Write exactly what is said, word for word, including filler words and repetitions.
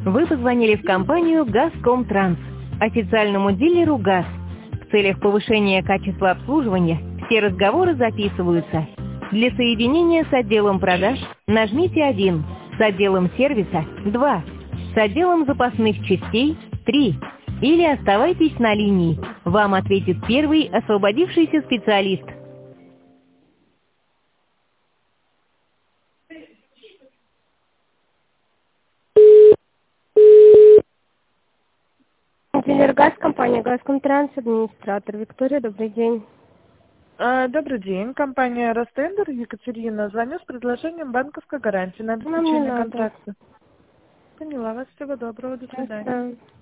Вы позвонили в компанию «Газкомтранс», официальному дилеру «ГАЗ». В целях повышения качества обслуживания все разговоры записываются. Для соединения с отделом продаж нажмите один, с отделом сервиса два, с отделом запасных частей три. Или оставайтесь на линии. Вам ответит первый освободившийся специалист. Дилер ГАЗ, компания «Газкомтранс», администратор Виктория, добрый день. А, Добрый день, компания «Ростендер», Екатерина. Звоню с предложением банковской гарантии на Нам не обеспечение надо. контракта. Поняла вас, всего доброго, до свидания. Пожалуйста.